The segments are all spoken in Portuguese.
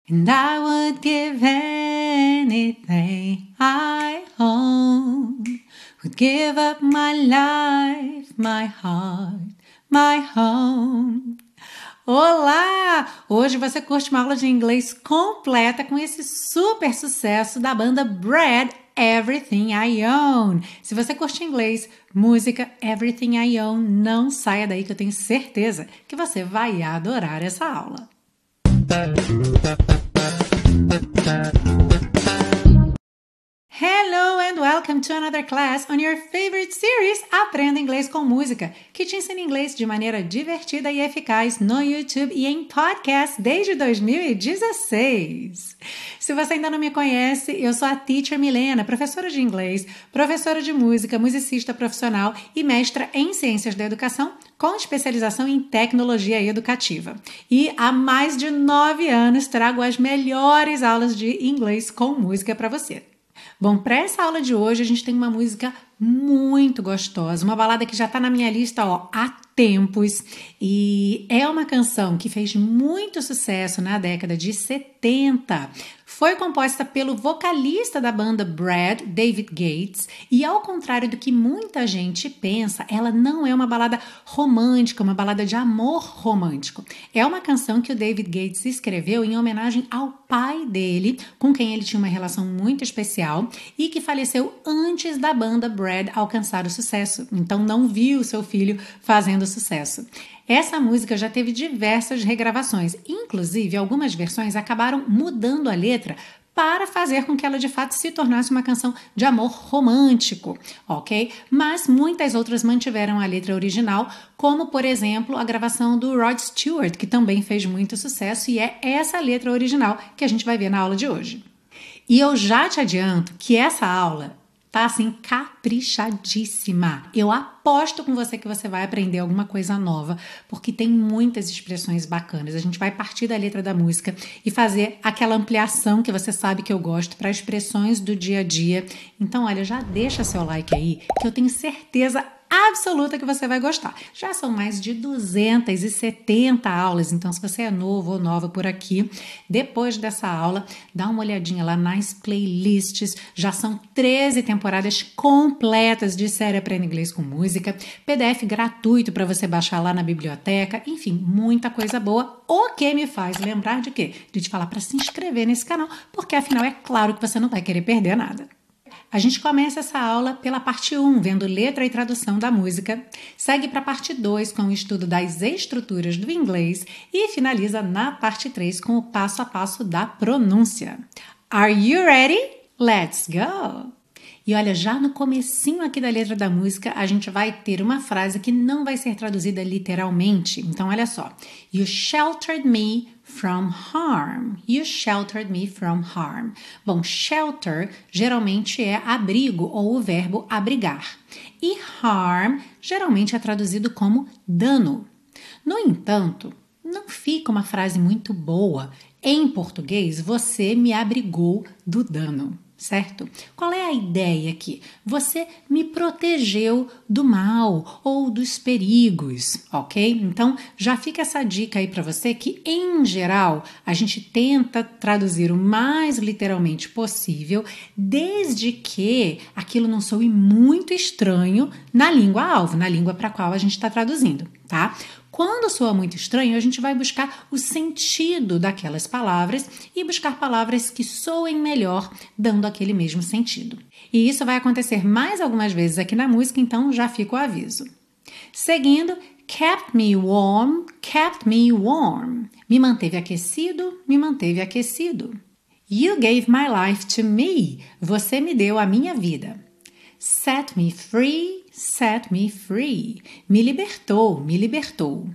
And I would give anything I own. Would give up my life, my heart, my home. Olá! Hoje você curte uma aula de inglês completa com esse super sucesso da banda Bread, Everything I Own. Se você curte inglês, música, Everything I Own, não saia daí que eu tenho certeza que você vai adorar essa aula. Hello and welcome to another class on your favorite series Aprenda Inglês com Música, que te ensina inglês de maneira divertida e eficaz no YouTube e em podcast desde 2016. Se você ainda não me conhece, eu sou a Teacher Milena, professora de inglês, professora de música, musicista profissional e mestra em Ciências da Educação com especialização em tecnologia educativa. E há mais de 9 anos trago as melhores aulas de inglês com música para você. Bom, para essa aula de hoje a gente tem uma música muito gostosa, uma balada que já está na minha lista há tempos e é uma canção que fez muito sucesso na década de 70. Foi composta pelo vocalista da banda Bread, David Gates, e ao contrário do que muita gente pensa, ela não é uma balada romântica, uma balada de amor romântico. É uma canção que o David Gates escreveu em homenagem ao pai dele, com quem ele tinha uma relação muito especial e que faleceu antes da banda Bread alcançar o sucesso. Então não viu seu filho fazendo sucesso. Essa música já teve diversas regravações, inclusive algumas versões acabaram mudando a letra para fazer com que ela de fato se tornasse uma canção de amor romântico, ok? Mas muitas outras mantiveram a letra original, como por exemplo a gravação do Rod Stewart, que também fez muito sucesso e é essa letra original que a gente vai ver na aula de hoje. E eu já te adianto que essa aula tá assim caprichadíssima. Eu aposto com você que você vai aprender alguma coisa nova, porque tem muitas expressões bacanas. A gente vai partir da letra da música e fazer aquela ampliação que você sabe que eu gosto para expressões do dia a dia. Então, olha, já deixa seu like aí, que eu tenho certeza absoluta que você vai gostar. Já são mais de 270 aulas, então se você é novo ou nova por aqui, depois dessa aula, dá uma olhadinha lá nas playlists. Já são 13 temporadas completas de série Aprenda Inglês com Música, PDF gratuito para você baixar lá na biblioteca, enfim, muita coisa boa, o que me faz lembrar de quê? De te falar para se inscrever nesse canal, porque afinal é claro que você não vai querer perder nada. A gente começa essa aula pela parte 1, vendo letra e tradução da música, segue para a parte 2 com o estudo das estruturas do inglês e finaliza na parte 3 com o passo a passo da pronúncia. Are you ready? Let's go! E olha, já no comecinho aqui da letra da música, a gente vai ter uma frase que não vai ser traduzida literalmente. Então, olha só. You sheltered me from harm. You sheltered me from harm. Bom, shelter geralmente é abrigo ou o verbo abrigar. E harm geralmente é traduzido como dano. No entanto, não fica uma frase muito boa. Em português, você me abrigou do dano. Certo? Qual é a ideia aqui? Você me protegeu do mal ou dos perigos, ok? Então, já fica essa dica aí para você que, em geral, a gente tenta traduzir o mais literalmente possível, desde que aquilo não soe muito estranho na língua-alvo, na língua para a qual a gente está traduzindo, tá? Quando soa muito estranho, a gente vai buscar o sentido daquelas palavras e buscar palavras que soem melhor, dando aquele mesmo sentido. E isso vai acontecer mais algumas vezes aqui na música, então já fica o aviso. Seguindo, kept me warm, kept me warm. Me manteve aquecido, me manteve aquecido. You gave my life to me. Você me deu a minha vida. Set me free, set me free. Me libertou, me libertou.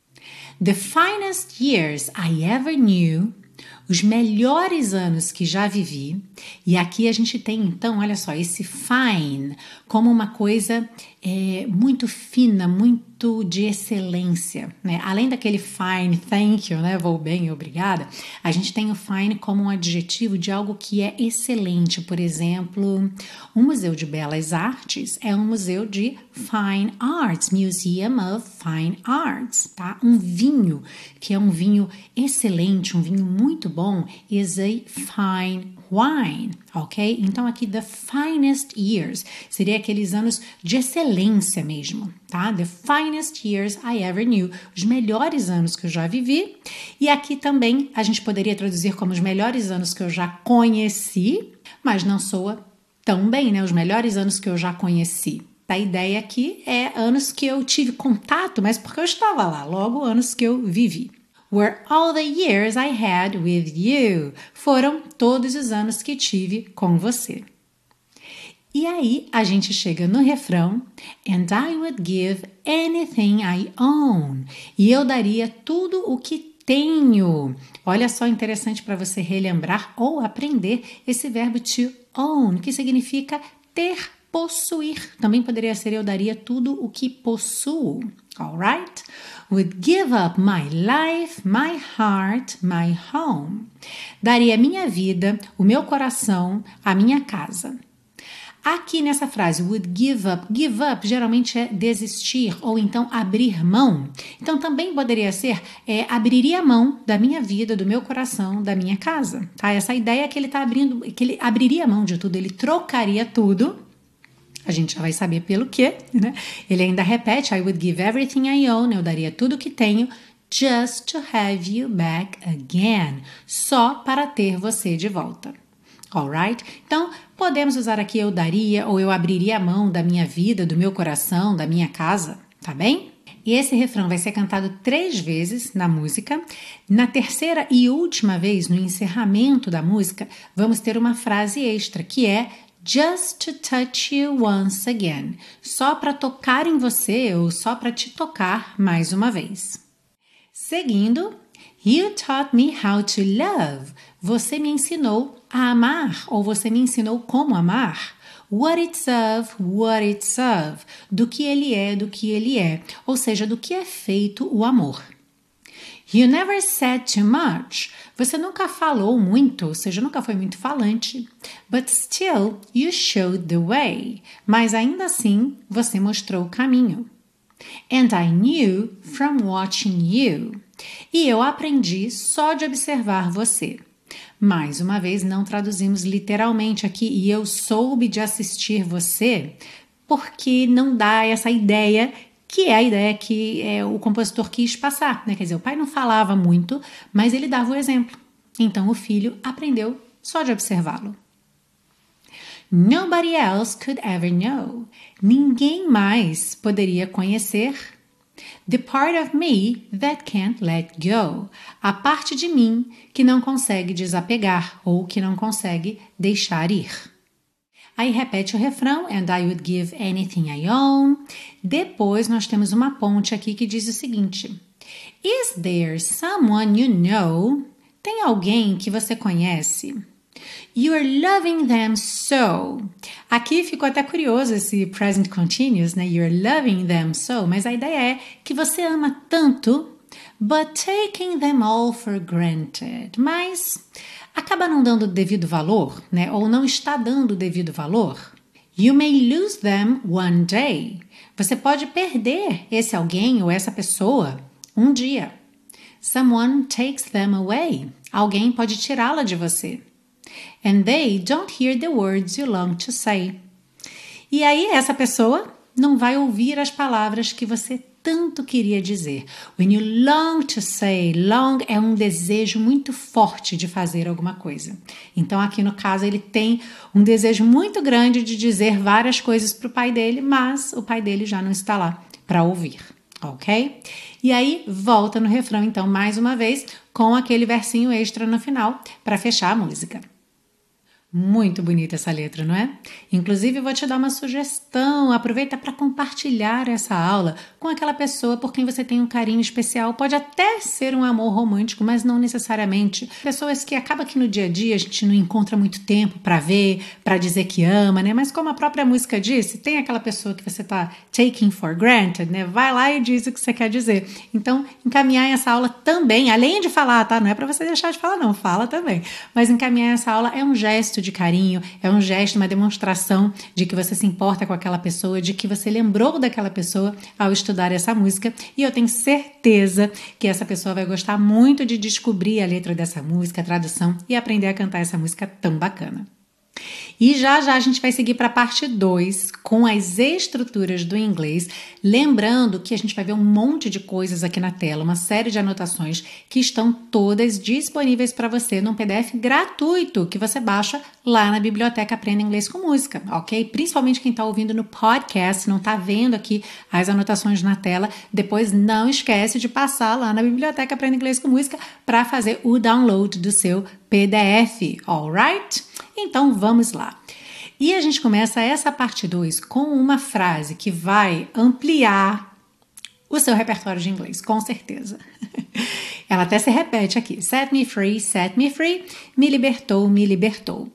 The finest years I ever knew. Os melhores anos que já vivi. E aqui a gente tem, então, olha só, esse fine como uma coisa muito fina, muito muito de excelência, né? Além daquele fine, thank you, né? Vou bem, obrigada. A gente tem o fine como um adjetivo de algo que é excelente. Por exemplo, um museu de belas artes é um museu de fine arts, Museum of Fine Arts, tá? Um vinho, que é um vinho excelente, um vinho muito bom, is a fine wine, ok? Então aqui the finest years seria aqueles anos de excelência mesmo, tá? The finest years I ever knew, os melhores anos que eu já vivi. E aqui também a gente poderia traduzir como os melhores anos que eu já conheci, mas não soa tão bem, né? Os melhores anos que eu já conheci. A ideia aqui é anos que eu tive contato, mas porque eu estava lá, logo anos que eu vivi. Were all the years I had with you. Foram todos os anos que tive com você. E aí a gente chega no refrão. And I would give anything I own. E eu daria tudo o que tenho. Olha só, interessante para você relembrar ou aprender esse verbo to own, que significa ter, possuir. Também poderia ser eu daria tudo o que possuo. Alright? Would give up my life, my heart, my home. Daria minha vida, o meu coração, a minha casa. Aqui nessa frase, would give up geralmente é desistir ou então abrir mão. Então também poderia ser abriria mão da minha vida, do meu coração, da minha casa. Tá? Essa ideia é que ele está abrindo, que ele abriria mão de tudo, ele trocaria tudo. A gente já vai saber pelo quê, né? Ele ainda repete, I would give everything I own, eu daria tudo que tenho, just to have you back again, só para ter você de volta. Alright? Então, podemos usar aqui eu daria ou eu abriria a mão da minha vida, do meu coração, da minha casa, tá bem? E esse refrão vai ser cantado 3 vezes na música. Na terceira e última vez, no encerramento da música, vamos ter uma frase extra, que é just to touch you once again. Só para tocar em você ou só para te tocar mais uma vez. Seguindo, you taught me how to love. Você me ensinou a amar ou você me ensinou como amar. What it's of. Do que ele é. Ou seja, do que é feito o amor. You never said too much. Você nunca falou muito, ou seja, nunca foi muito falante. But still, you showed the way. Mas ainda assim, você mostrou o caminho. And I knew from watching you. E eu aprendi só de observar você. Mais uma vez, não traduzimos literalmente aqui. E eu soube de assistir você, porque não dá essa ideia que é a ideia que o compositor quis passar, né? Quer dizer, o pai não falava muito, mas ele dava o exemplo. Então, o filho aprendeu só de observá-lo. Nobody else could ever know. Ninguém mais poderia conhecer. The part of me that can't let go. A parte de mim que não consegue desapegar ou que não consegue deixar ir. Aí repete o refrão, and I would give anything I own. Depois nós temos uma ponte aqui que diz o seguinte. Is there someone you know? Tem alguém que você conhece? You're loving them so. Aqui ficou até curioso esse present continuous, né? You're loving them so. Mas a ideia é que você ama tanto, but taking them all for granted. Mas acaba não dando o devido valor, né? Ou não está dando o devido valor. You may lose them one day. Você pode perder esse alguém ou essa pessoa um dia. Someone takes them away. Alguém pode tirá-la de você. And they don't hear the words you long to say. E aí essa pessoa não vai ouvir as palavras que você tanto queria dizer. When you long to say, long é um desejo muito forte de fazer alguma coisa. Então aqui no caso ele tem um desejo muito grande de dizer várias coisas para o pai dele, mas o pai dele já não está lá para ouvir, ok? E aí volta no refrão então mais uma vez com aquele versinho extra no final para fechar a música. Muito bonita essa letra, não é? Inclusive, eu vou te dar uma sugestão. Aproveita para compartilhar essa aula com aquela pessoa por quem você tem um carinho especial. Pode até ser um amor romântico, mas não necessariamente. Pessoas que acaba que no dia a dia a gente não encontra muito tempo para ver, para dizer que ama, né? Mas como a própria música disse, tem aquela pessoa que você tá taking for granted, né? Vai lá e diz o que você quer dizer. Então, encaminhar essa aula também, além de falar, tá? Não é para você deixar de falar, não. Fala também. Mas encaminhar essa aula é um gesto de carinho, é um gesto, uma demonstração de que você se importa com aquela pessoa, de que você lembrou daquela pessoa ao estudar essa música, e eu tenho certeza que essa pessoa vai gostar muito de descobrir a letra dessa música, a tradução e aprender a cantar essa música tão bacana. E já a gente vai seguir para a parte 2 com as estruturas do inglês, lembrando que a gente vai ver um monte de coisas aqui na tela, uma série de anotações que estão todas disponíveis para você num PDF gratuito que você baixa lá na biblioteca Aprenda Inglês com Música, ok? Principalmente quem está ouvindo no podcast, não está vendo aqui as anotações na tela, depois não esquece de passar lá na biblioteca Aprenda Inglês com Música para fazer o download do seu PDF, alright? Então vamos lá. E a gente começa essa parte 2 com uma frase que vai ampliar o seu repertório de inglês, com certeza. Ela até se repete aqui. Set me free, me libertou, me libertou.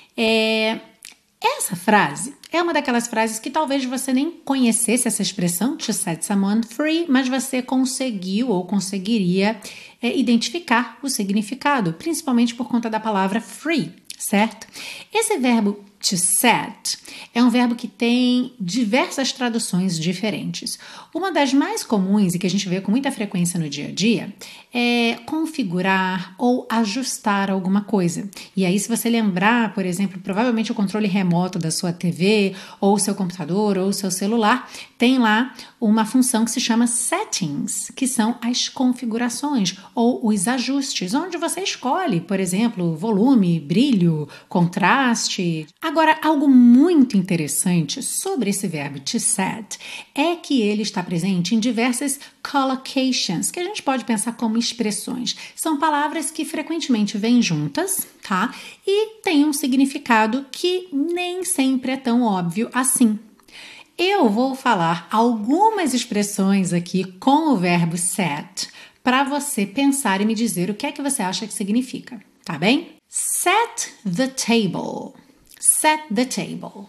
Essa frase é uma daquelas frases que talvez você nem conhecesse essa expressão, to set someone free, mas você conseguiu ou conseguiria identificar o significado, principalmente por conta da palavra free, certo? Esse verbo to set é um verbo que tem diversas traduções diferentes. Uma das mais comuns e que a gente vê com muita frequência no dia a dia é configurar ou ajustar alguma coisa. E aí, se você lembrar, por exemplo, provavelmente o controle remoto da sua TV, ou seu computador, ou seu celular, tem lá uma função que se chama settings, que são as configurações ou os ajustes, onde você escolhe, por exemplo, volume, brilho, contraste. Agora, algo muito interessante sobre esse verbo to set é que ele está presente em diversas collocations, que a gente pode pensar como expressões. São palavras que frequentemente vêm juntas, tá? E têm um significado que nem sempre é tão óbvio assim. Eu vou falar algumas expressões aqui com o verbo set para você pensar e me dizer o que é que você acha que significa, tá bem? Set the table. Set the table.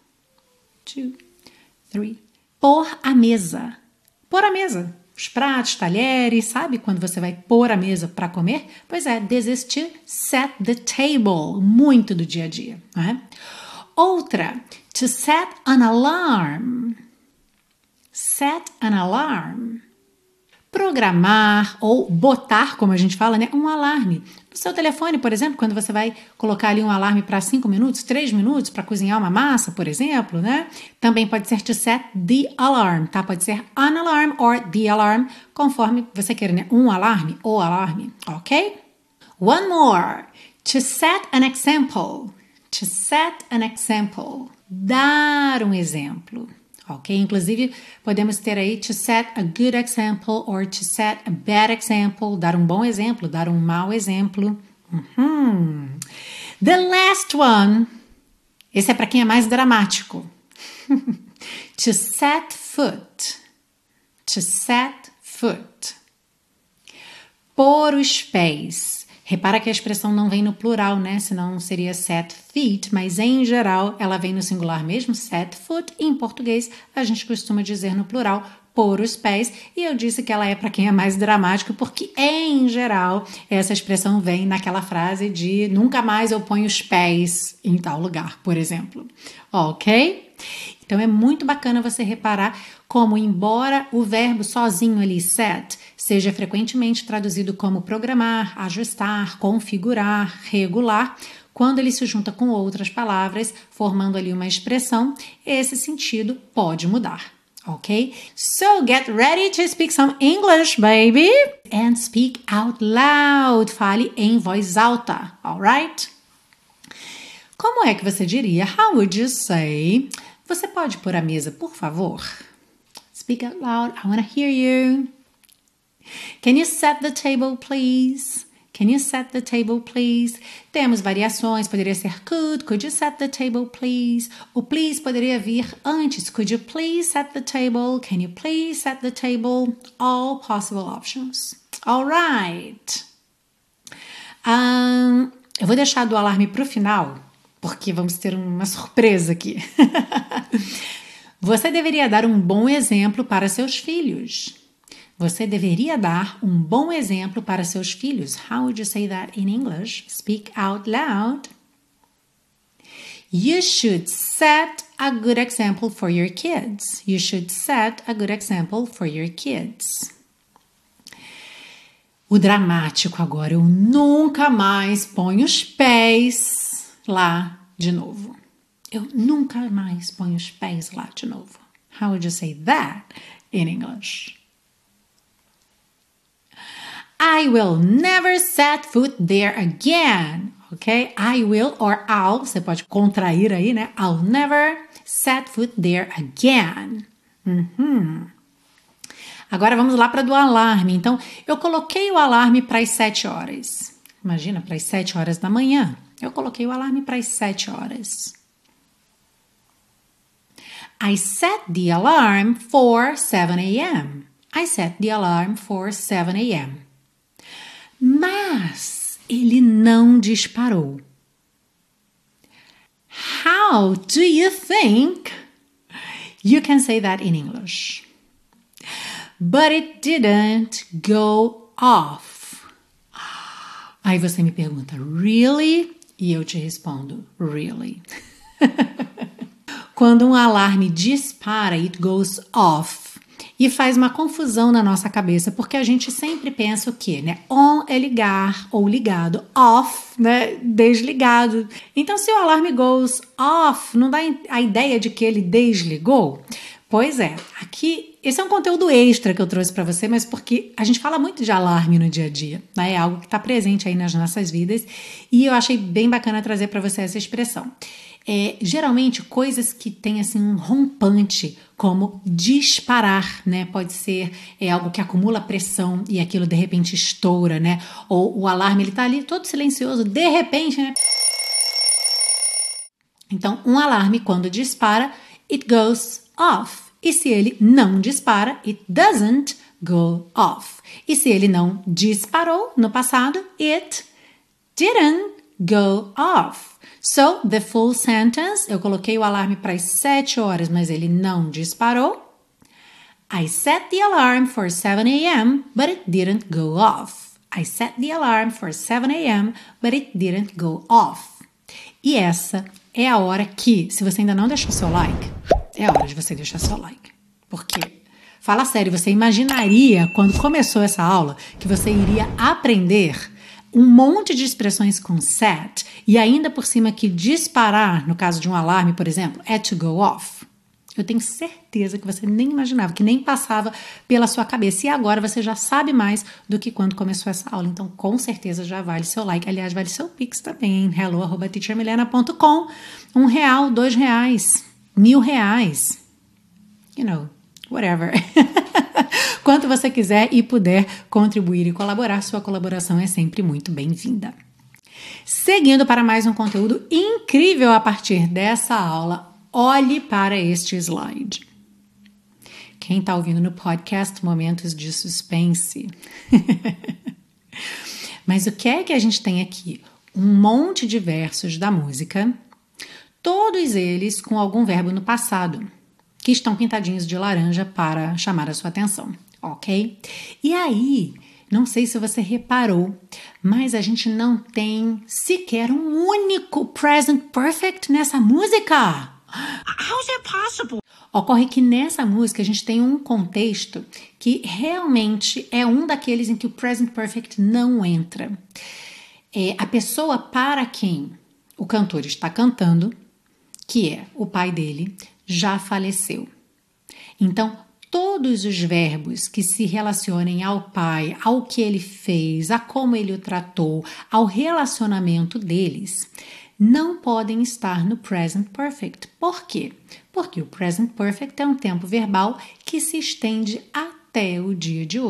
2, 3. Pôr a mesa. Pôr a mesa. Os pratos, talheres, sabe quando você vai pôr a mesa para comer? Pois é, this is to set the table. Muito do dia a dia, não é? Outra, to set an alarm. Set an alarm. Programar ou botar, como a gente fala, né, um alarme. No seu telefone, por exemplo, quando você vai colocar ali um alarme para 5 minutos, 3 minutos para cozinhar uma massa, por exemplo, né? Também pode ser to set the alarm, tá? Pode ser an alarm or the alarm, conforme você queira, né? Um alarme ou alarme, ok? One more. To set an example. To set an example. Dar um exemplo. Ok? Inclusive, podemos ter aí to set a good example or to set a bad example. Dar um bom exemplo, dar um mau exemplo. The last one. Esse é para quem é mais dramático. To set foot. To set foot. Pôr os pés. Repara que a expressão não vem no plural, né? Senão seria set feet, mas em geral ela vem no singular mesmo, set foot. E em português a gente costuma dizer no plural, pôr os pés. E eu disse que ela é para quem é mais dramático, porque em geral essa expressão vem naquela frase de nunca mais eu ponho os pés em tal lugar, por exemplo. Ok? Então é muito bacana você reparar como, embora o verbo sozinho ali, set, seja frequentemente traduzido como programar, ajustar, configurar, regular, quando ele se junta com outras palavras, formando ali uma expressão, esse sentido pode mudar. Ok? So get ready to speak some English, baby! And speak out loud. Fale em voz alta, alright? Como é que você diria? How would you say? Você pode pôr a mesa, por favor? Speak out loud. I want to hear you. Can you set the table, please? Can you set the table, please? Temos variações, poderia ser could you set the table, please? O please poderia vir antes. Could you please set the table? Can you please set the table? All possible options. All right. Eu vou deixar do alarme para o final, porque vamos ter uma surpresa aqui. Você deveria dar um bom exemplo para seus filhos. Você deveria dar um bom exemplo para seus filhos. How would you say that in English? Speak out loud. You should set a good example for your kids. You should set a good example for your kids. O dramático agora. Eu nunca mais ponho os pés lá de novo. Eu nunca mais ponho os pés lá de novo. How would you say that in English? I will never set foot there again. Ok? I will or I'll. Você pode contrair aí, né? I'll never set foot there again. Agora vamos lá para do alarme. Então, eu coloquei o alarme para as 7 horas. Imagina, para as 7 horas da manhã. Eu coloquei o alarme para as 7 horas. I set the alarm for 7 a.m. I set the alarm for 7 a.m. Mas ele não disparou. How do you think you can say that in English? But it didn't go off. Aí você me pergunta, really? E eu te respondo, really. Quando um alarme dispara, it goes off. E faz uma confusão na nossa cabeça, porque a gente sempre pensa o quê, né? On é ligar ou ligado, off, né? Desligado. Então, se o alarme goes off, não dá a ideia de que ele desligou? Pois é, aqui, esse é um conteúdo extra que eu trouxe para você, mas porque a gente fala muito de alarme no dia a dia, né? É algo que está presente aí nas nossas vidas e eu achei bem bacana trazer para você essa expressão. Geralmente, coisas que têm assim, um rompante, como disparar, né? Pode ser algo que acumula pressão e aquilo de repente estoura, né? Ou o alarme, ele tá ali todo silencioso, de repente, né? Então, um alarme, quando dispara, it goes off. E se ele não dispara, it doesn't go off. E se ele não disparou no passado, it didn't go off. So, the full sentence, eu coloquei o alarme para as 7 horas, mas ele não disparou. I set the alarm for 7 a.m., but it didn't go off. I set the alarm for 7 a.m., but it didn't go off. E essa é a hora que, se você ainda não deixou seu like, é a hora de você deixar seu like. Porque, fala sério, você imaginaria, quando começou essa aula, que você iria aprender um monte de expressões com set e ainda por cima que disparar, no caso de um alarme, por exemplo, é to go off. Eu tenho certeza que você nem imaginava, que nem passava pela sua cabeça. E agora você já sabe mais do que quando começou essa aula. Então, com certeza já vale seu like. Aliás, vale seu Pix também. hello@teachermilena.com. R$1, R$2, R$1.000. You know, whatever. Quanto você quiser e puder contribuir e colaborar, sua colaboração é sempre muito bem-vinda. Seguindo para mais um conteúdo incrível a partir dessa aula, olhe para este slide. Quem está ouvindo no podcast, momentos de suspense. Mas o que é que a gente tem aqui? Um monte de versos da música, todos eles com algum verbo no passado, que estão pintadinhos de laranja para chamar a sua atenção. Ok? E aí, não sei se você reparou, mas a gente não tem sequer um único present perfect nessa música. How is that possible? Ocorre que nessa música a gente tem um contexto que realmente é um daqueles em que o present perfect não entra. A pessoa para quem o cantor está cantando, que é o pai dele, já faleceu. Então, todos os verbos que se relacionem ao pai, ao que ele fez, a como ele o tratou, ao relacionamento deles, não podem estar no present perfect. Por quê? Porque o present perfect é um tempo verbal que se estende até o dia de hoje.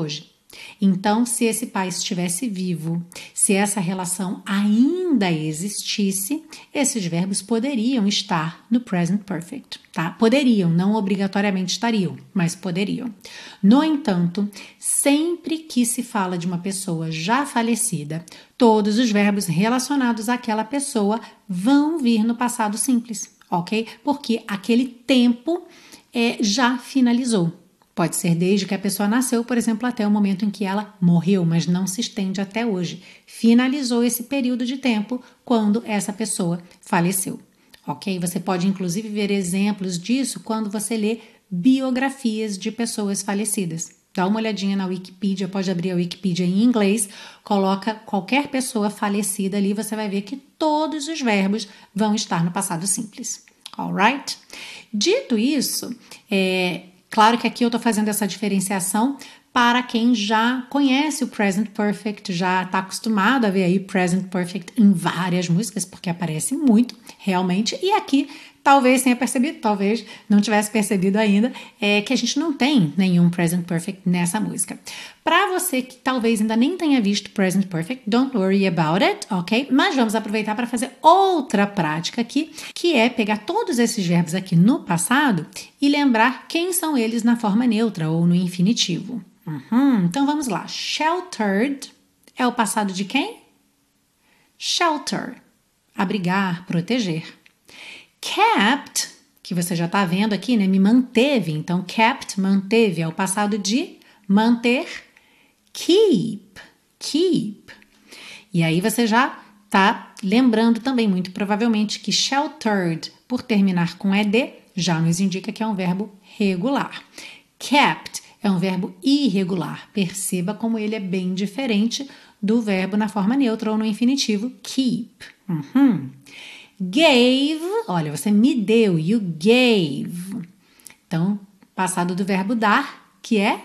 Então, se esse pai estivesse vivo, se essa relação ainda existisse, esses verbos poderiam estar no present perfect, tá? Poderiam, não obrigatoriamente estariam, mas poderiam. No entanto, sempre que se fala de uma pessoa já falecida, todos os verbos relacionados àquela pessoa vão vir no passado simples, ok? Porque aquele tempo já finalizou. Pode ser desde que a pessoa nasceu, por exemplo, até o momento em que ela morreu, mas não se estende até hoje. Finalizou esse período de tempo quando essa pessoa faleceu, ok? Você pode, inclusive, ver exemplos disso quando você lê biografias de pessoas falecidas. Dá uma olhadinha na Wikipedia, pode abrir a Wikipedia em inglês, coloca qualquer pessoa falecida ali, você vai ver que todos os verbos vão estar no passado simples, alright? Dito isso, claro que aqui eu estou fazendo essa diferenciação para quem já conhece o Present Perfect, já está acostumado a ver aí Present Perfect em várias músicas, porque aparece muito, realmente. E aqui, talvez tenha percebido, talvez não tivesse percebido ainda, que a gente não tem nenhum Present Perfect nessa música. Para você que talvez ainda nem tenha visto Present Perfect, don't worry about it, ok? Mas vamos aproveitar para fazer outra prática aqui, que é pegar todos esses verbos aqui no passado e lembrar quem são eles na forma neutra ou no infinitivo. Então vamos lá. Sheltered é o passado de quem? Shelter, abrigar, proteger. Kept, que você já está vendo aqui, né? Me manteve. Então, kept, manteve, é o passado de manter. Keep, keep. E aí você já está lembrando também, muito provavelmente, que sheltered, por terminar com ed, já nos indica que é um verbo regular. Kept é um verbo irregular. Perceba como ele é bem diferente do verbo na forma neutra ou no infinitivo keep. Gave, olha, você me deu, you gave. Então, passado do verbo dar, que é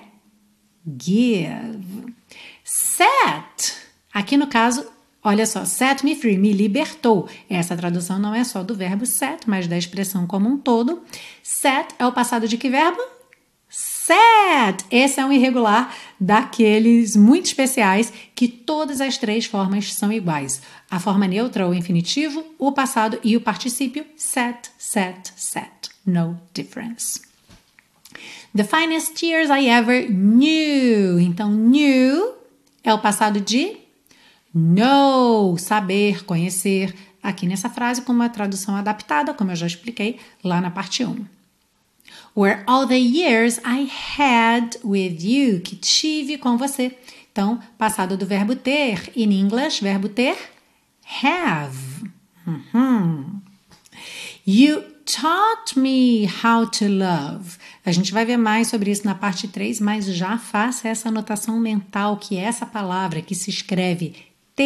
give. Set, aqui no caso, olha só, set me free, me libertou. Essa tradução não é só do verbo set, mas da expressão como um todo. Set é o passado de que verbo? Set! Esse é um irregular daqueles muito especiais que todas as três formas são iguais. A forma neutra ou infinitivo, o passado e o particípio. Set, set, set. No difference. The finest years I ever knew. Então, knew é o passado de know, saber, conhecer. Aqui nessa frase com uma tradução adaptada, como eu já expliquei lá na parte 1. Were all the years I had with you, que tive com você. Então, passado do verbo ter, in English, verbo ter, have. You taught me how to love. A gente vai ver mais sobre isso na parte 3, mas já faça essa anotação mental que essa palavra que se escreve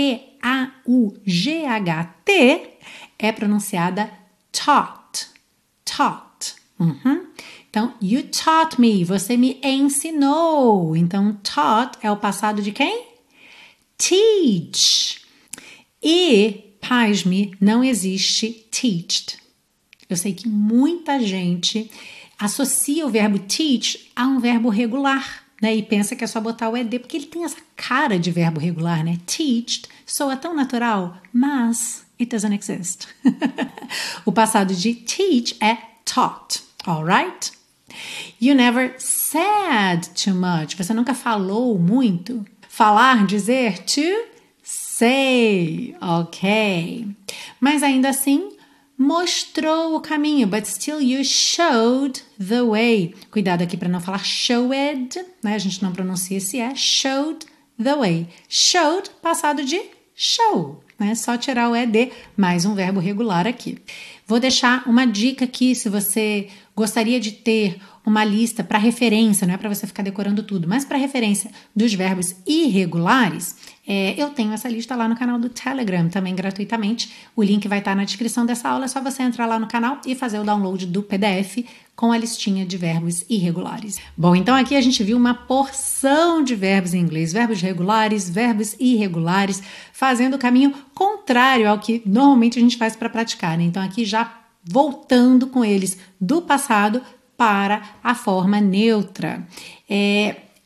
T-A-U-G-H-T é pronunciada taught. Taught. Então, you taught me, você me ensinou. Então, taught é o passado de quem? Teach. E, pasme, não existe teached. Eu sei que muita gente associa o verbo teach a um verbo regular, né? E pensa que é só botar o ed, porque ele tem essa cara de verbo regular, né? Teached soa tão natural, mas it doesn't exist. O passado de teach é taught, alright? You never said too much. Você nunca falou muito. Falar, dizer, to say, ok. Mas ainda assim, mostrou o caminho, but still you showed the way. Cuidado aqui para não falar showed, né? A gente não pronuncia esse showed the way. Showed, passado de show, né? Só tirar o ed, mais um verbo regular aqui. Vou deixar uma dica aqui, se você gostaria de ter uma lista para referência, não é para você ficar decorando tudo, mas para referência dos verbos irregulares, eu tenho essa lista lá no canal do Telegram, também gratuitamente. O link vai estar na descrição dessa aula, é só você entrar lá no canal e fazer o download do PDF com a listinha de verbos irregulares. Bom, então aqui a gente viu uma porção de verbos em inglês, verbos regulares, verbos irregulares, fazendo o caminho contrário ao que normalmente a gente faz para praticar, né? Então aqui já voltando com eles do passado para a forma neutra.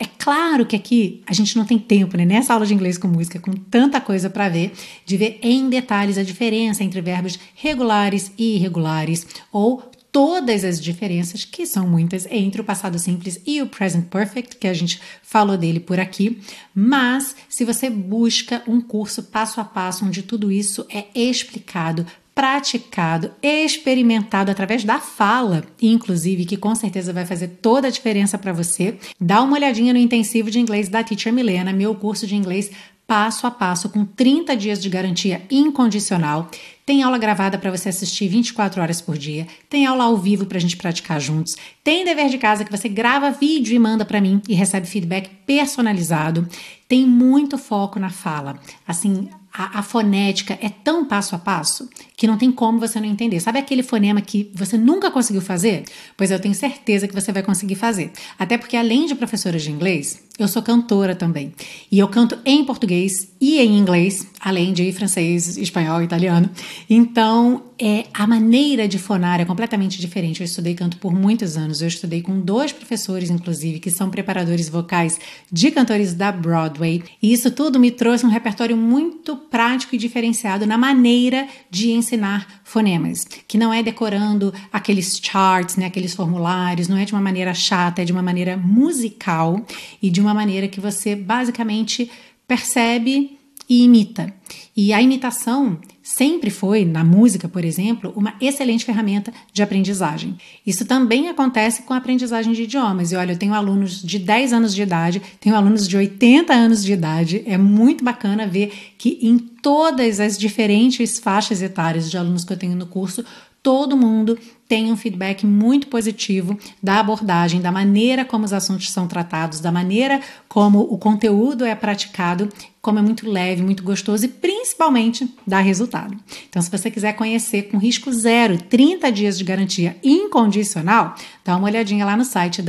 É claro que aqui a gente não tem tempo, né? Nessa aula de inglês com música, com tanta coisa para ver, de ver em detalhes a diferença entre verbos regulares e irregulares, ou todas as diferenças, que são muitas, entre o passado simples e o present perfect, que a gente falou dele por aqui. Mas, se você busca um curso passo a passo, onde tudo isso é explicado, praticado, experimentado através da fala, inclusive, que com certeza vai fazer toda a diferença para você, dá uma olhadinha no intensivo de inglês da Teacher Milena, meu curso de inglês passo a passo, com 30 dias de garantia incondicional. Tem aula gravada para você assistir 24 horas por dia. Tem aula ao vivo para a gente praticar juntos. Tem dever de casa que você grava vídeo e manda para mim e recebe feedback personalizado. Tem muito foco na fala. Assim, a fonética é tão passo a passo que não tem como você não entender. Sabe aquele fonema que você nunca conseguiu fazer? Pois eu tenho certeza que você vai conseguir fazer. Até porque, além de professora de inglês, eu sou cantora também. E eu canto em português e em inglês, além de francês, espanhol e italiano. Então, a maneira de fonar é completamente diferente. Eu estudei canto por muitos anos. Eu estudei com 2 professores, inclusive, que são preparadores vocais de cantores da Broadway. E isso tudo me trouxe um repertório muito prático e diferenciado na maneira de ensinar fonemas, que não é decorando aqueles charts, né, aqueles formulários, não é de uma maneira chata, é de uma maneira musical e de uma maneira que você basicamente percebe e imita. E a imitação sempre foi, na música, por exemplo, uma excelente ferramenta de aprendizagem. Isso também acontece com a aprendizagem de idiomas. E olha, eu tenho alunos de 10 anos de idade, tenho alunos de 80 anos de idade. É muito bacana ver que em todas as diferentes faixas etárias de alunos que eu tenho no curso, todo mundo tem um feedback muito positivo da abordagem, da maneira como os assuntos são tratados, da maneira como o conteúdo é praticado, como é muito leve, muito gostoso e principalmente dá resultado. Então, se você quiser conhecer com risco zero, 30 dias de garantia incondicional, dá uma olhadinha lá no site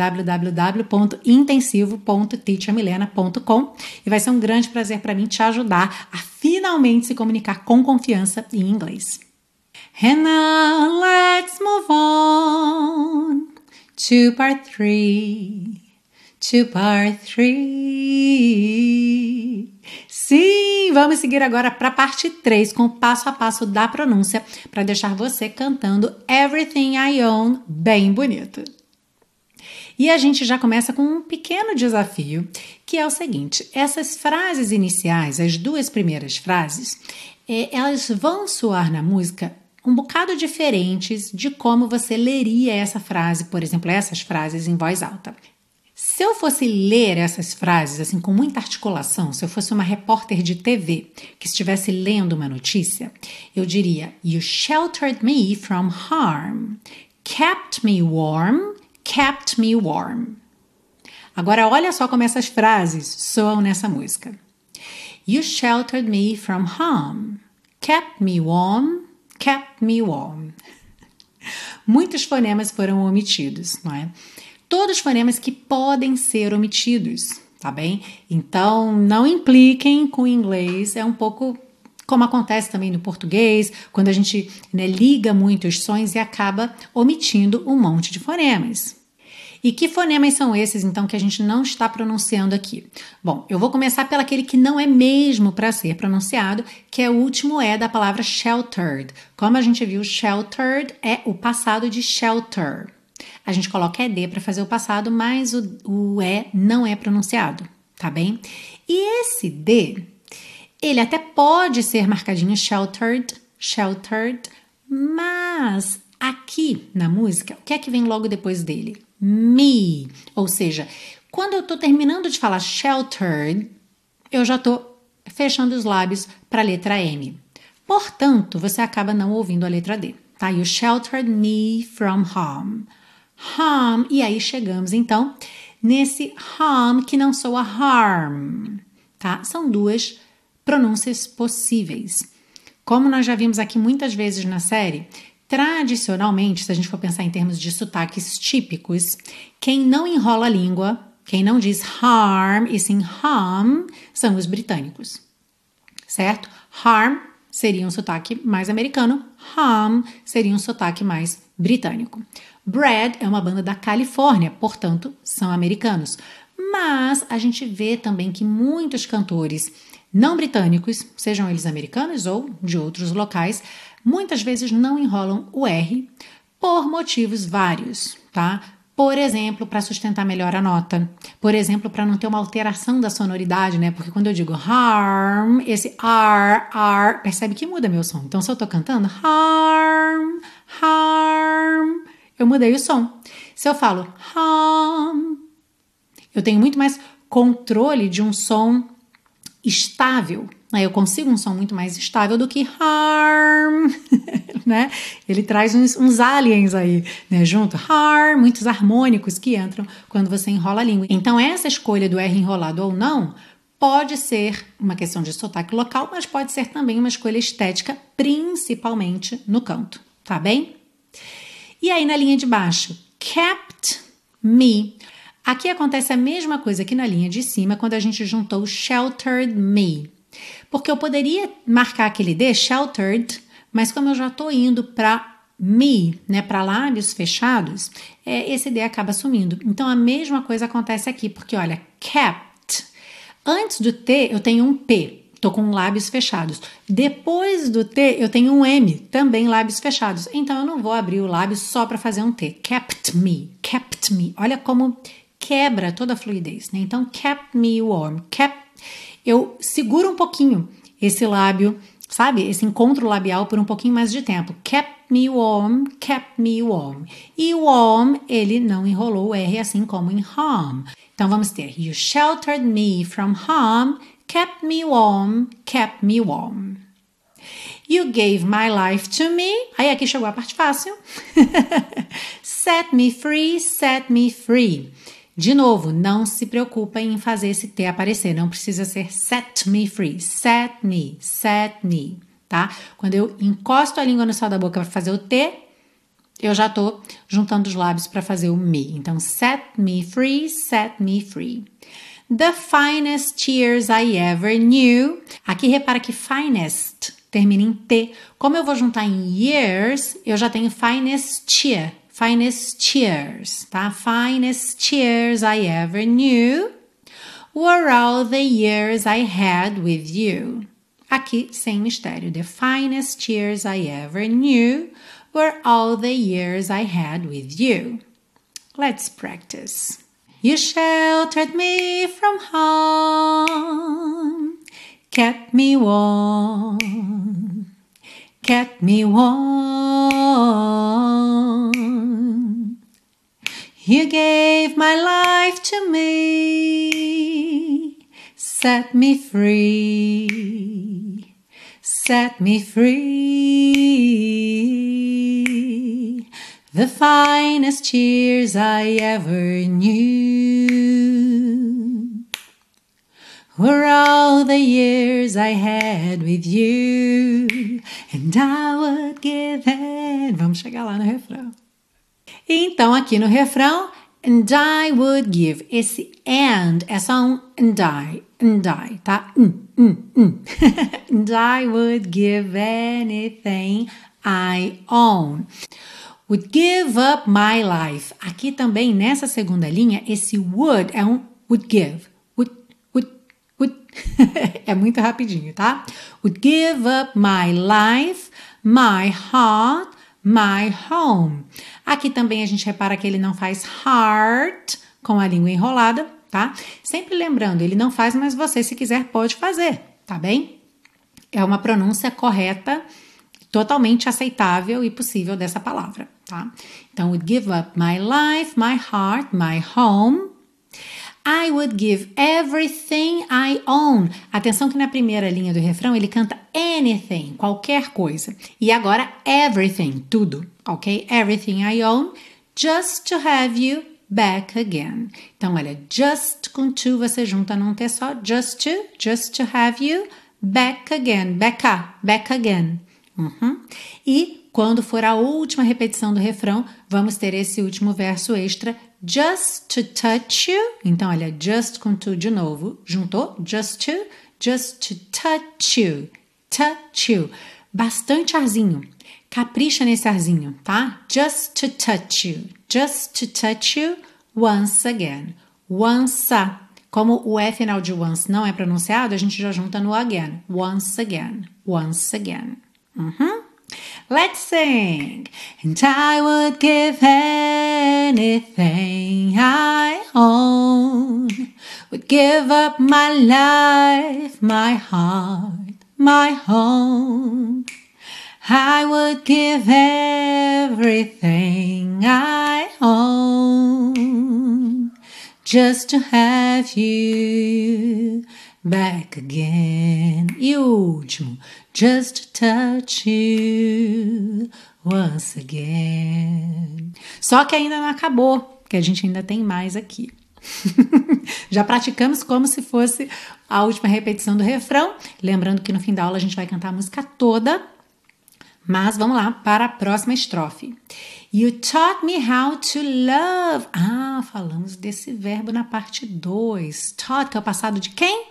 www.intensivo.teachermilena.com e vai ser um grande prazer para mim te ajudar a finalmente se comunicar com confiança em inglês. And now let's move on to part 3. Sim, vamos seguir agora para a parte 3 com o passo a passo da pronúncia para deixar você cantando Everything I Own bem bonito. E a gente já começa com um pequeno desafio, que é o seguinte: essas frases iniciais, as 2 primeiras frases, elas vão soar na música um bocado diferentes de como você leria essa frase, por exemplo, essas frases em voz alta. Se eu fosse ler essas frases assim com muita articulação, se eu fosse uma repórter de TV que estivesse lendo uma notícia, eu diria: You sheltered me from harm, kept me warm, kept me warm. Agora olha só como essas frases soam nessa música. You sheltered me from harm, kept me warm, kept me warm. Muitos fonemas foram omitidos, não é? Todos fonemas que podem ser omitidos, tá bem? Então, não impliquem com o inglês, é um pouco como acontece também no português, quando a gente liga muito os sons e acaba omitindo um monte de fonemas. E que fonemas são esses, então, que a gente não está pronunciando aqui? Bom, eu vou começar pelo aquele que não é mesmo para ser pronunciado, que é o último E da palavra sheltered. Como a gente viu, sheltered é o passado de shelter. A gente coloca ED para fazer o passado, mas o E não é pronunciado, tá bem? E esse D, ele até pode ser marcadinho sheltered, mas aqui na música, o que é que vem logo depois dele? Me, ou seja, quando eu estou terminando de falar sheltered, eu já estou fechando os lábios para a letra M. Portanto, você acaba não ouvindo a letra D, tá? You sheltered me from harm. Harm, e aí chegamos então nesse harm que não soa harm, tá? São 2 pronúncias possíveis. Como nós já vimos aqui muitas vezes na série, tradicionalmente, se a gente for pensar em termos de sotaques típicos, quem não enrola a língua, quem não diz harm e sim harm, são os britânicos, certo? Harm seria um sotaque mais americano, harm seria um sotaque mais britânico. Bread é uma banda da Califórnia, portanto, são americanos. Mas a gente vê também que muitos cantores não britânicos, sejam eles americanos ou de outros locais, muitas vezes não enrolam o R por motivos vários, tá? Por exemplo, para sustentar melhor a nota. Por exemplo, para não ter uma alteração da sonoridade, né? Porque quando eu digo harm, esse R, percebe que muda meu som. Então, se eu tô cantando harm, eu mudei o som. Se eu falo harm, eu tenho muito mais controle de um som estável, né? Eu consigo um som muito mais estável do que harm, né? Ele traz uns aliens aí, né? Junto, harm, muitos harmônicos que entram quando você enrola a língua. Então, essa escolha do R enrolado ou não pode ser uma questão de sotaque local, mas pode ser também uma escolha estética, principalmente no canto, tá bem? E aí, na linha de baixo, kept me. Aqui acontece a mesma coisa que na linha de cima, quando a gente juntou sheltered me. Porque eu poderia marcar aquele D, sheltered, mas como eu já estou indo para me, né, para lábios fechados, esse D acaba sumindo. Então, a mesma coisa acontece aqui, porque olha, kept. Antes do T, eu tenho um P, estou com lábios fechados. Depois do T, eu tenho um M, também lábios fechados. Então, eu não vou abrir o lábio só para fazer um T. Kept me. Olha como quebra toda a fluidez, né? Então, kept me warm. Eu seguro um pouquinho esse lábio, sabe? Esse encontro labial por um pouquinho mais de tempo. Kept me warm. E warm, ele não enrolou o R assim como em harm. Então, vamos ter you sheltered me from harm, kept me warm. You gave my life to me. Aí aqui chegou a parte fácil. Set me free. De novo, não se preocupa em fazer esse T aparecer, não precisa ser set me free, set me, tá? Quando eu encosto a língua no céu da boca para fazer o T, eu já tô juntando os lábios para fazer o me. Então, set me free. The finest years I ever knew. Aqui repara que finest termina em T. Como eu vou juntar em years, eu já tenho finest years, tá? Finest years I ever knew were all the years I had with you. Aqui, sem mistério. The finest years I ever knew were all the years I had with you. Let's practice. You sheltered me from harm, kept me warm. You gave my life to me, set me free. The finest years I ever knew were all the years I had with you, and I would give it. Vamos chegar lá no refrão. Então, aqui no refrão, and I would give. Esse and é só um and I, tá? And I would give anything I own. Would give up my life. Aqui também, nessa segunda linha, esse would é um would give. Would. É muito rapidinho, tá? Would give up my life, my heart, my home. Aqui também a gente repara que ele não faz heart com a língua enrolada, tá? Sempre lembrando, ele não faz, mas você, se quiser, pode fazer, tá bem? É uma pronúncia correta, totalmente aceitável e possível dessa palavra, tá? Então, would give up my life, my heart, my home. I would give everything I own. Atenção que na primeira linha do refrão ele canta anything, qualquer coisa. E agora everything, tudo, ok? Everything I own, just to have you back again. Então, olha, just com to você junta num T só, just to have you back again, back again. E quando for a última repetição do refrão, vamos ter esse último verso extra, just to touch you. Então, olha, just com to de novo, juntou, just to touch you, Bastante arzinho, capricha nesse arzinho, tá? Just to touch you once again, Como o E final de once não é pronunciado, a gente já junta no again. Once again, once again. Let's sing. And I would give anything I own. Would give up my life, my heart, my home. I would give everything I own just to have you back again. E o último, just to touch you once again. Só que ainda não acabou, porque a gente ainda tem mais aqui. Já praticamos como se fosse a última repetição do refrão. Lembrando que no fim da aula a gente vai cantar a música toda. Mas vamos lá para a próxima estrofe. You taught me how to love. Falamos desse verbo na parte 2. Taught, que é o passado de quem?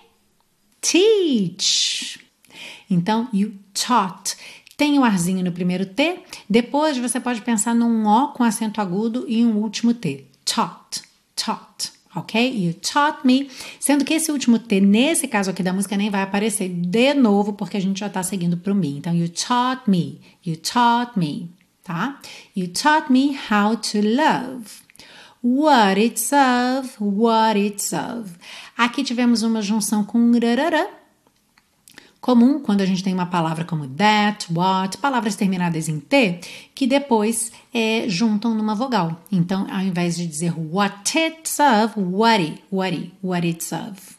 Teach. Então, you taught. Tem o arzinho no primeiro T. Depois você pode pensar num O com acento agudo e um último T. Taught. Taught. Ok? You taught me. Sendo que esse último T, nesse caso aqui da música, nem vai aparecer de novo, porque a gente já está seguindo para o me. Então, you taught me. You taught me. Tá? You taught me how to love. What it's of. What it's of. Aqui tivemos uma junção com rarará. Comum quando a gente tem uma palavra como that, what, palavras terminadas em T, que depois juntam numa vogal. Então, ao invés de dizer what it's of, what it's of.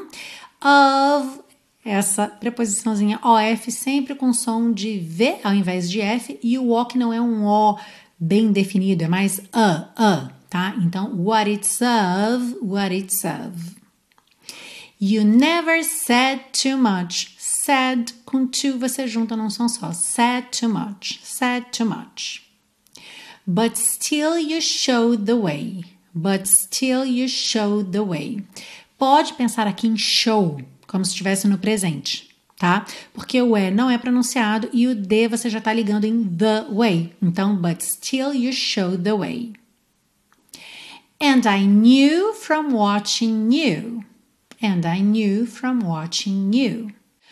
Of, essa preposiçãozinha OF sempre com som de V ao invés de F, e o O que não é um O bem definido, é mais tá? Então, what it's of, what it's of. You never said too much. Said com to você junta num som só. Said too much. Said too much. But still you showed the way. But still you showed the way. Pode pensar aqui em show, como se estivesse no presente, tá? Porque o E não é pronunciado e o D você já tá ligando em the way. Então, but still you showed the way. And I knew from watching you. And I knew from watching you.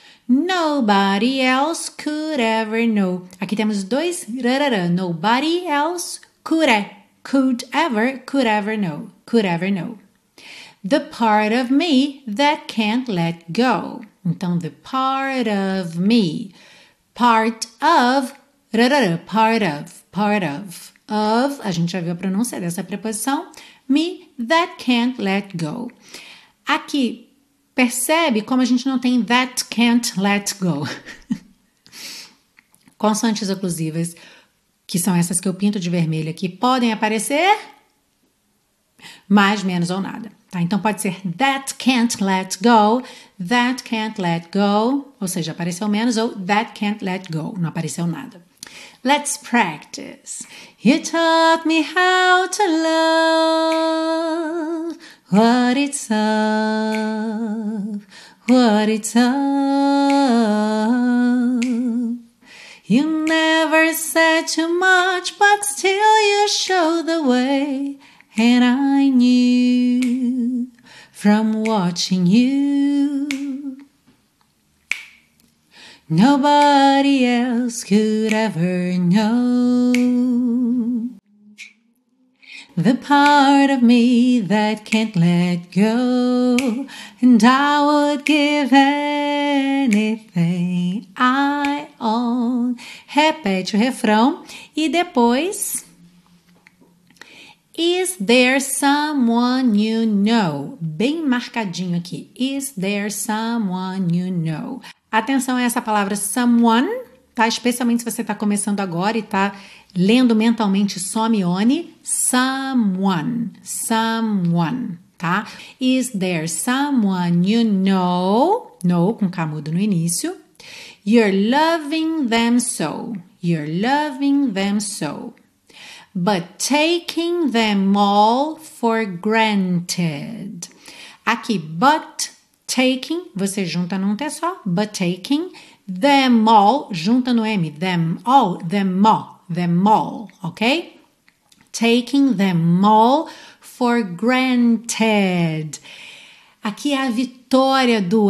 Nobody else could ever know. Aqui temos dois rarará. Nobody else could ever know. Could ever know. The part of me that can't let go. Então, the part of me. Part of, rarará, part of. Of, a gente já viu a pronúncia dessa preposição. Me that can't let go. Aqui, percebe como a gente não tem that can't let go. Consoantes oclusivas, que são essas que eu pinto de vermelho aqui, podem aparecer mais, menos ou nada. Tá? Então pode ser that can't let go, ou seja, apareceu menos, ou that can't let go, não apareceu nada. Let's practice. You taught me how to love. What it's of, what it's of. You never said too much, but still you showed the way. And I knew from watching you. Nobody else could ever know. The part of me that can't let go. And I would give anything I own. Repete o refrão e depois... Is there someone you know? Bem marcadinho aqui. Is there someone you know? Atenção a essa palavra someone, tá? Especialmente se você está começando agora e está lendo mentalmente some-one. Someone, tá? Is there someone you know? Know com K mudo no início. You're loving them so. You're loving them so. But taking them all for granted. Aqui, but taking, você junta num T só. But taking them all, junta no M. Them all, ok? Taking them all for granted. Aqui é a vitória do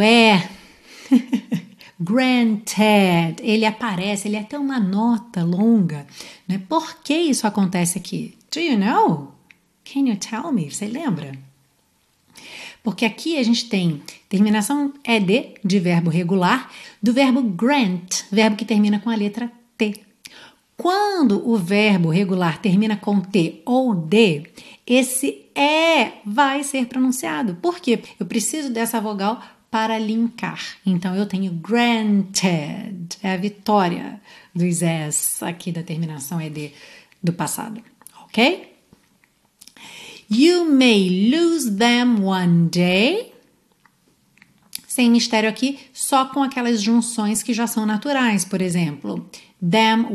Granted, ele aparece, ele é até uma nota longa, né? Por que isso acontece aqui? Do you know? Can you tell me? Você lembra? Porque aqui a gente tem terminação ed de verbo regular, do verbo grant, verbo que termina com a letra T. Quando o verbo regular termina com T ou D, esse vai ser pronunciado. Por quê? Eu preciso dessa vogal para linkar. Então, eu tenho granted, é a vitória dos S aqui da terminação ed do passado, ok? You may lose them one day. Sem mistério aqui, só com aquelas junções que já são naturais, por exemplo. Them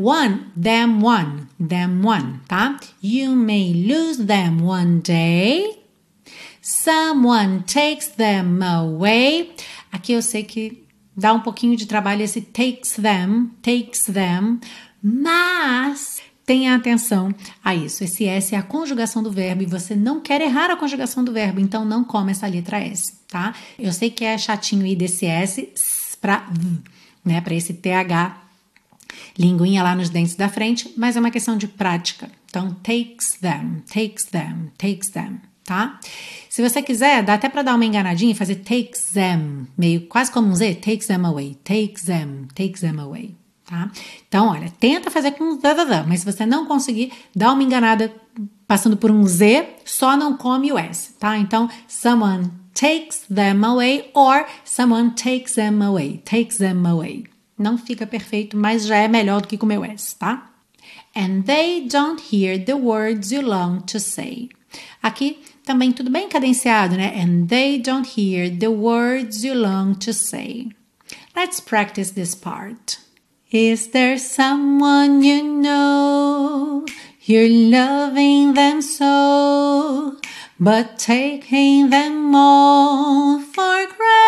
one, tá? You may lose them one day. Someone takes them away. Aqui eu sei que dá um pouquinho de trabalho esse takes them, mas tenha atenção a isso. Esse S é a conjugação do verbo e você não quer errar a conjugação do verbo, então não come essa letra S, tá? Eu sei que é chatinho ir desse S para V, né? Para esse TH, linguinha lá nos dentes da frente, mas é uma questão de prática. Então, takes them, tá? Se você quiser, dá até para dar uma enganadinha e fazer takes them, meio quase como um Z, takes them away, takes them away, tá? Então, olha, tenta fazer com mas se você não conseguir, dá uma enganada passando por um Z, só não come o S, tá? Então, someone takes them away or someone takes them away. Não fica perfeito, mas já é melhor do que comer o S, tá? And they don't hear the words you long to say. Aqui também tudo bem cadenciado, né? And they don't hear the words you long to say. Let's practice this part. Is there someone you know? You're loving them so, but taking them all for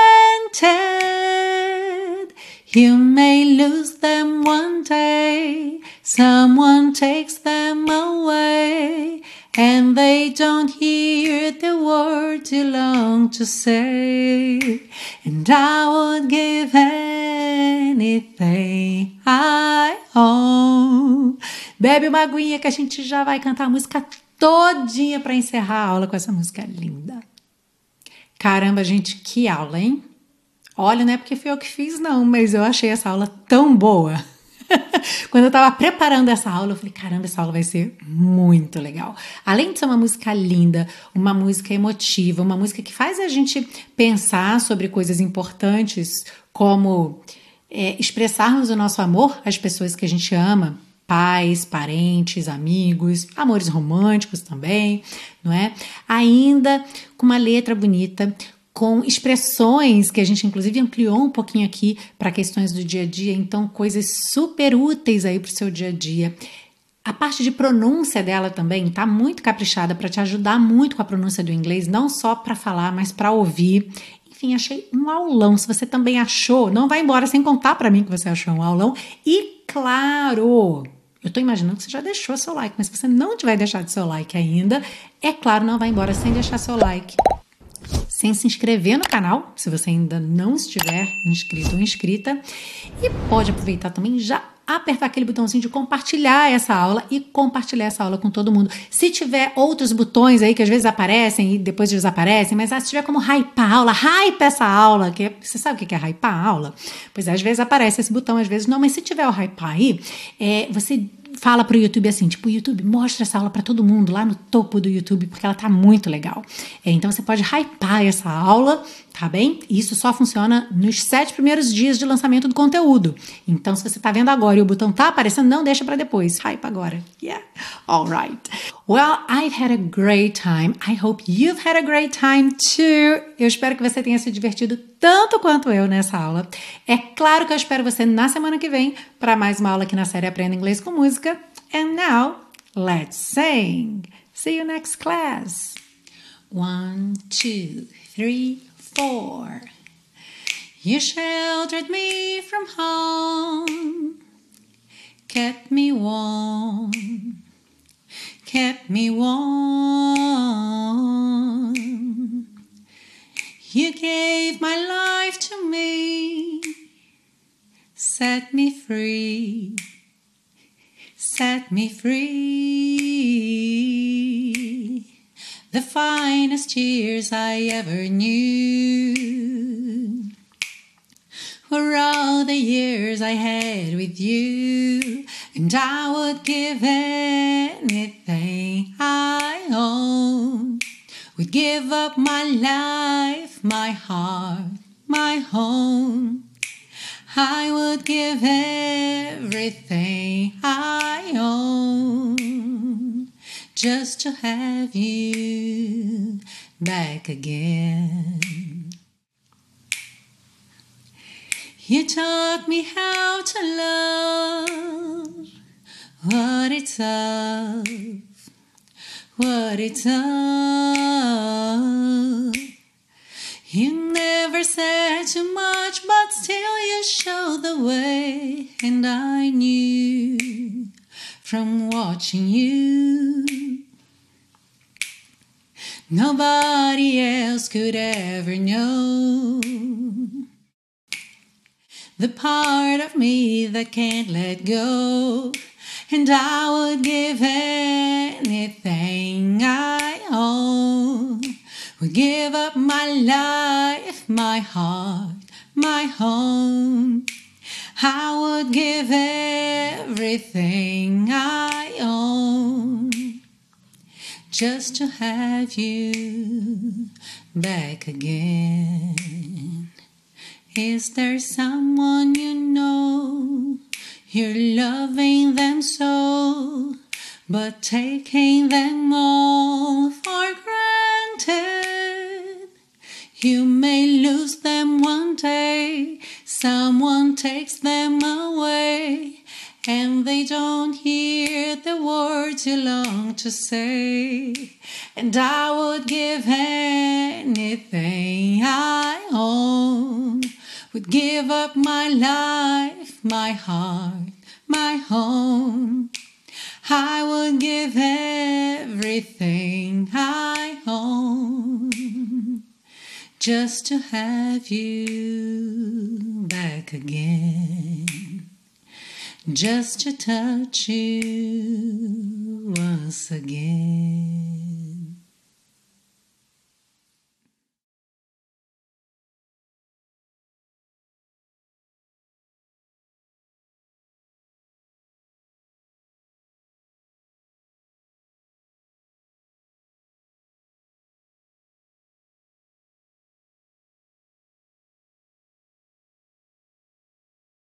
granted. You may lose them one day. Someone takes them away, and they don't hear the words you long to say. And I would give anything I own. Bebe uma aguinha que a gente já vai cantar a música todinha para encerrar a aula com essa música linda. Caramba, gente, que aula, hein? Olha, não é porque fui eu que fiz, não, mas eu achei essa aula tão boa. Quando eu estava preparando essa aula, eu falei, caramba, essa aula vai ser muito legal. Além de ser uma música linda, uma música emotiva, uma música que faz a gente pensar sobre coisas importantes, como expressarmos o nosso amor às pessoas que a gente ama, pais, parentes, amigos, amores românticos também, não é? Ainda com uma letra bonita, com expressões que a gente inclusive ampliou um pouquinho aqui para questões do dia a dia, então coisas super úteis aí para o seu dia a dia. A parte de pronúncia dela também tá muito caprichada para te ajudar muito com a pronúncia do inglês, não só para falar, mas para ouvir. Enfim, achei um aulão. Se você também achou, não vai embora sem contar para mim que você achou um aulão. E claro, eu tô imaginando que você já deixou seu like, mas se você não tiver deixado seu like ainda, é claro, não vai embora sem deixar seu like. Sem se inscrever no canal, se você ainda não estiver inscrito ou inscrita. E pode aproveitar também já apertar aquele botãozinho de compartilhar essa aula e compartilhar essa aula com todo mundo. Se tiver outros botões aí que às vezes aparecem e depois desaparecem, mas se tiver como hypar a aula, hype essa aula, que você sabe o que é hypar a aula? Pois é, às vezes aparece esse botão, às vezes não, mas se tiver o hypar aí, você fala pro YouTube assim, tipo, YouTube, mostra essa aula para todo mundo lá no topo do YouTube, porque ela tá muito legal. Então você pode hypar essa aula, tá bem? Isso só funciona nos 7 primeiros dias de lançamento do conteúdo. Então, se você tá vendo agora e o botão tá aparecendo, não deixa para depois. Hype agora. Yeah. All right. Well, I've had a great time. I hope you've had a great time too. Eu espero que você tenha se divertido tanto quanto eu nessa aula. É claro que eu espero você na semana que vem para mais uma aula aqui na série Aprenda Inglês com Música. And now, let's sing. See you next class. 1, 2, 3, 4. You sheltered me from home, kept me warm, kept me warm. You gave my life to me, set me free, set me free. The finest years I ever knew were all the years I had with you, and I would give anything I own. Would give up my life, my heart, my home. I would give everything I own just to have you back again. You taught me how to love, what it's of, what it's of. You never said too much, but still you showed the way, and I knew from watching you nobody else could ever know the part of me that can't let go. And I would give anything I own. Would give up my life, my heart, my home. I would give everything I own just to have you back again. Is there someone you know? You're loving them so, but taking them all for granted. You may lose them one day, someone takes them away, and they don't hear the words you long to say. And I would give anything I own. Would give up my life, my heart, my home. I would give everything I own just to have you back again, just to touch you once again.